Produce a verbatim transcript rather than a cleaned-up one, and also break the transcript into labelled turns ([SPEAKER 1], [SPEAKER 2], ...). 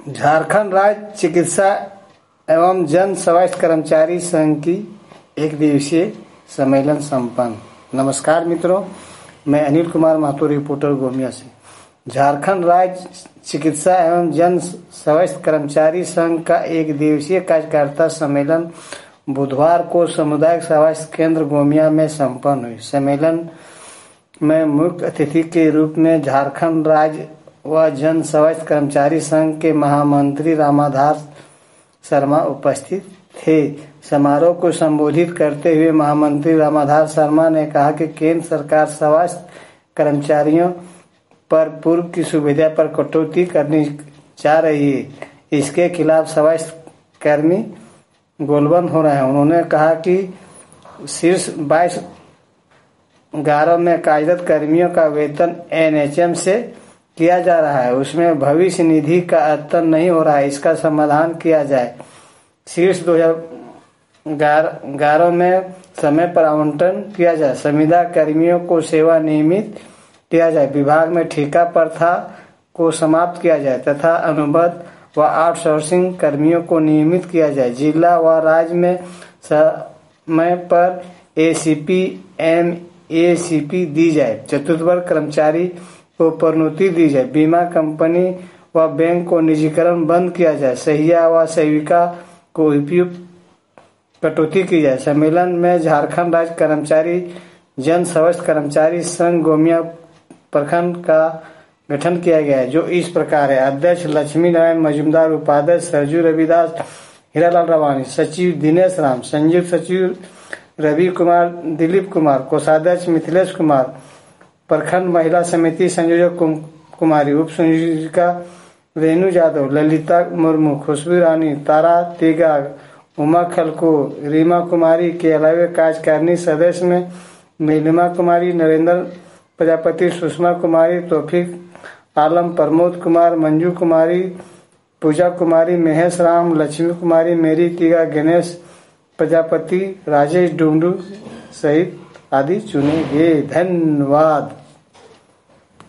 [SPEAKER 1] झारखंड राज्य चिकित्सा एवं जन स्वास्थ्य कर्मचारी संघ की एक दिवसीय सम्मेलन संपन्न। नमस्कार मित्रों, मैं अनिल कुमार महतो, रिपोर्टर गोमिया से। झारखंड राज्य चिकित्सा एवं जन स्वास्थ्य कर्मचारी संघ का एक दिवसीय कार्यकर्ता सम्मेलन बुधवार को सामुदायिक स्वास्थ्य केंद्र गोमिया में संपन्न हुई। सम्मेलन में मुख्य अतिथि के रूप में झारखंड राज्य व जन स्वास्थ्य कर्मचारी संघ के महामंत्री रामाधार शर्मा उपस्थित थे। समारोह को संबोधित करते हुए महामंत्री रामाधार शर्मा ने कहा कि केंद्र सरकार स्वास्थ्य कर्मचारियों पर पूर्व की सुविधा पर कटौती करनी चाह रही है। इसके खिलाफ स्वास्थ्य कर्मी गोलबंद हो रहे हैं। उन्होंने कहा कि शीर्ष बाईस गारों में कार्यरत कर्मियों का वेतन एन एच एम से किया जा रहा है, उसमें भविष्य निधि का अध्ययन नहीं हो रहा है, इसका समाधान किया जाए। शीर्ष दो हजार गारों में समय पर आवंटन किया जाए। संविदा कर्मियों को सेवा नियमित किया जाए। विभाग में ठेका प्रथा को समाप्त किया जाए तथा अनुबंध व आउटसोर्सिंग कर्मियों को नियमित किया जाए। जिला व राज्य में समय पर A C P M A C P दी जाए। चतुर्थ वर्ग कर्मचारी को प्रोन्नति दी जाए। बीमा कंपनी व बैंक को निजीकरण बंद किया जाए। सहिया व सेविका को उपयुक्त कटौती की जाए। सम्मेलन में झारखंड राज्य कर्मचारी जन स्वास्थ्य कर्मचारी संघ गोमिया प्रखंड का गठन किया गया है, जो इस प्रकार है। अध्यक्ष लक्ष्मी नारायण मजूमदार, उपाध्यक्ष सरजू रविदास, हीरालाल रवानी, सचिव दिनेश राम, संयुक्त सचिव रवि कुमार, दिलीप कुमार, कोषाध्यक्ष मिथिलेश कुमार, प्रखंड महिला समिति संयोजक कुमारी, उप संयोजिका रेणु यादव, ललिता मुर्मू, खुशबू रानी, तारा तेगा, उमा खलको, रीमा कुमारी के अलावा कार्यकारिणी सदस्य में नीलिमा कुमारी, नरेंद्र प्रजापति, सुषमा कुमारी, तौफीक आलम, प्रमोद कुमार, मंजू कुमारी, पूजा कुमारी, महेश राम, लक्ष्मी कुमारी, मेरी तीगा, गणेश प्रजापति, राजेश डुंडू सहित आदि चुने गए। धन्यवाद।